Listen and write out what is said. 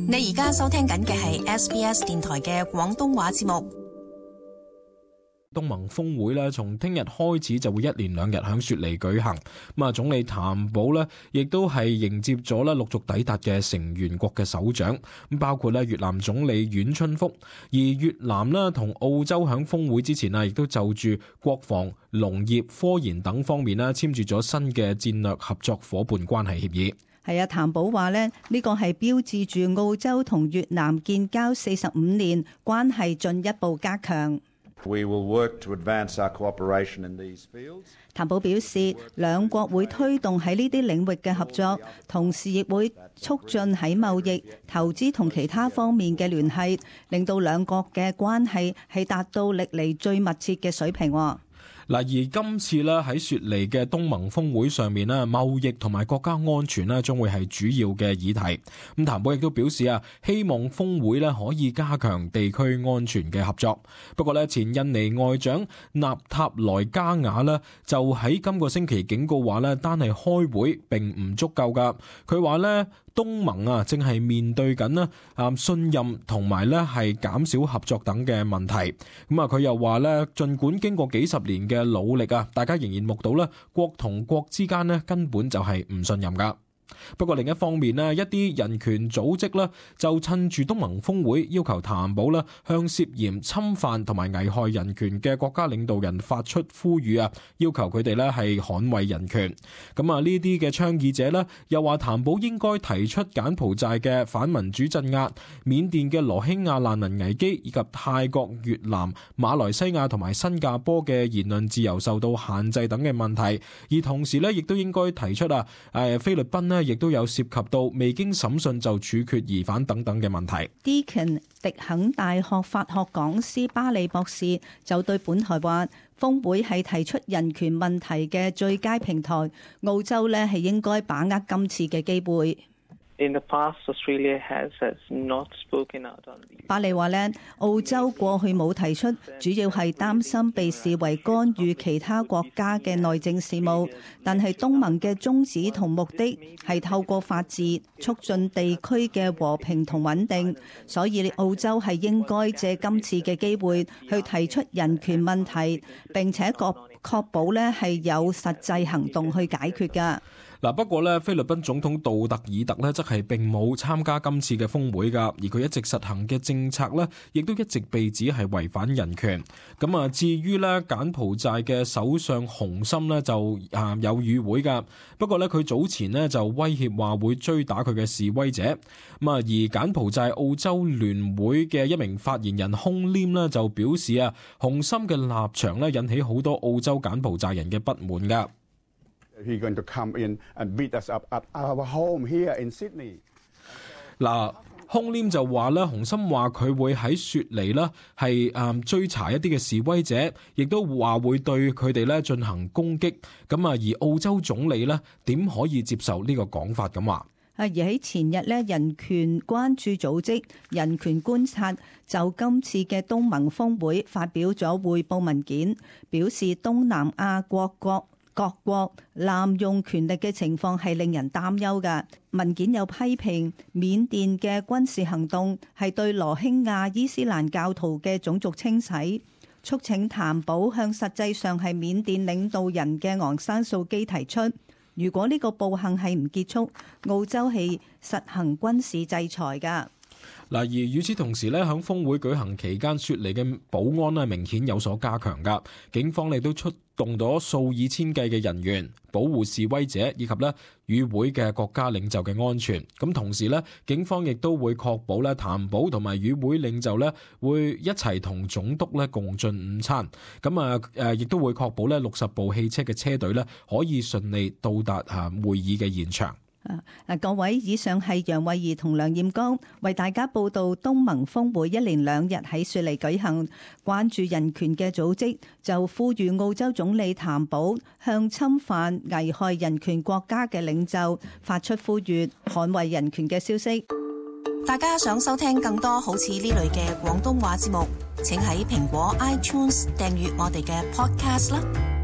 你而家收聽緊嘅係 SBS 電台嘅廣東話節目。 東盟峰會咧，從聽日開始就會一連兩日響雪梨舉行。總理譚寶咧，亦都係迎接咗咧陸續抵達嘅成員國嘅首長，包括咧越南總理阮春福。而越南咧同澳洲響峰會之前亦都就住國防、農業、科研等方面咧簽署咗新嘅戰略合作夥伴關係協議。 係啊，譚寶話呢個係標誌住澳洲同越南建交45年，關係進一步加強。 We will work to advance our cooperation in these fields. 譚寶表示，兩國會推動喺呢啲領域嘅合作，同時亦會促進喺貿易、投資同其他方面嘅聯繫，令到兩國嘅關係係達到歷嚟最密切嘅水平。 而今次咧喺雪梨嘅東盟峰會上面咧，貿易同埋國家安全咧將會係主要嘅議題。咁譚寶亦都表示希望峰會咧可以加強地區安全嘅合作。不過咧，前印尼外長納塔萊加雅咧就喺今個星期警告話咧，單係開會並唔足夠噶。佢話咧，東盟正係面對緊信任同埋咧係減少合作等嘅問題。佢又話咧，盡管經過幾十年嘅努力大家仍然目睹咧國同國之間咧根本就係唔信任噶。不過另一方面一啲人權組織咧就趁住東盟峰會要求譚寶咧向涉嫌侵犯同埋危害人權嘅國家領導人發出呼籲要求佢哋咧係捍衛人權。呢啲嘅倡議者咧又話譚寶應該提出柬埔寨嘅反民主鎮壓、緬甸嘅羅興亞難民危機，以及泰國、越南、馬來西亞同埋新加坡嘅言論自由受到限制等嘅問題。而同時咧亦都應該提出菲律賓亦都有涉及到未經審訊就處決疑犯等等嘅問題。 Deakin 迪肯大學法學講師巴利博士就對本台話，峰會係提出人權問題嘅最佳平台，澳洲呢係應該把握今次嘅機會。 In the past, Australia has not spoken out on these. 巴利話呢，澳洲過去冇提出，主要係擔心被視為干預其他國家嘅內政事務。但係東盟嘅宗旨同目的係透過法治促進地區嘅和平同穩定，所以澳洲係應該借今次嘅機會去提出人權問題，並且確保呢係有實際行動去解決㗎。 不過咧，菲律賓總統杜特爾特咧則係並冇參加今次嘅峰會噶，而佢一直實行嘅政策咧，亦都一直被指係違反人權。至於咧柬埔寨嘅首相洪森咧就有與會噶，不過咧佢早前咧就威脅話會追打佢嘅示威者。而柬埔寨澳洲聯會嘅一名發言人空廉咧就表示洪森嘅立場咧引起好多澳洲柬埔寨人嘅不滿噶。 He's going to come in and beat us up at our home here in Sydney. 空廉就話咧，洪森話佢會喺雪梨咧係追查一啲嘅示威者，亦都話會對佢哋咧進行攻擊。而澳洲總理咧點可以接受呢個講法咁話？ 而喺前日咧，人權關注組織人權觀察就今次嘅東盟峰會發表咗匯報文件，表示東南亞各國濫用權力嘅情況係令人擔憂嘅。文件有批評緬甸嘅軍事行動係對羅興亞伊斯蘭教徒嘅種族清洗，促請譚寶向實際上係緬甸領導人嘅昂山素基提出，如果呢個暴行係唔結束，澳洲係實行軍事制裁㗎。 而與此同時咧，喺峰會舉行期間，雪梨嘅保安咧明顯有所加強噶。警方亦都出動咗數以千計嘅人員保護示威者以及咧與會嘅國家領袖嘅安全。咁同時咧，警方亦都會確保咧譚寶同埋與會領袖咧會一齊同總督咧共進午餐。亦都會確保咧60部汽車嘅車隊咧可以順利到達會議嘅現場。 各位，以上係楊慧儀同梁艷剛為大家報道東盟峰會一連兩日喺雪梨舉行。關注人權嘅組織就呼籲澳洲總理譚寶向侵犯危害人權國家嘅領袖發出呼籲，捍衛人權嘅消息。 大家想收聽更多好似呢類嘅廣東話節目，請喺蘋果 iTunes 訂閱我哋嘅 podcast 啦。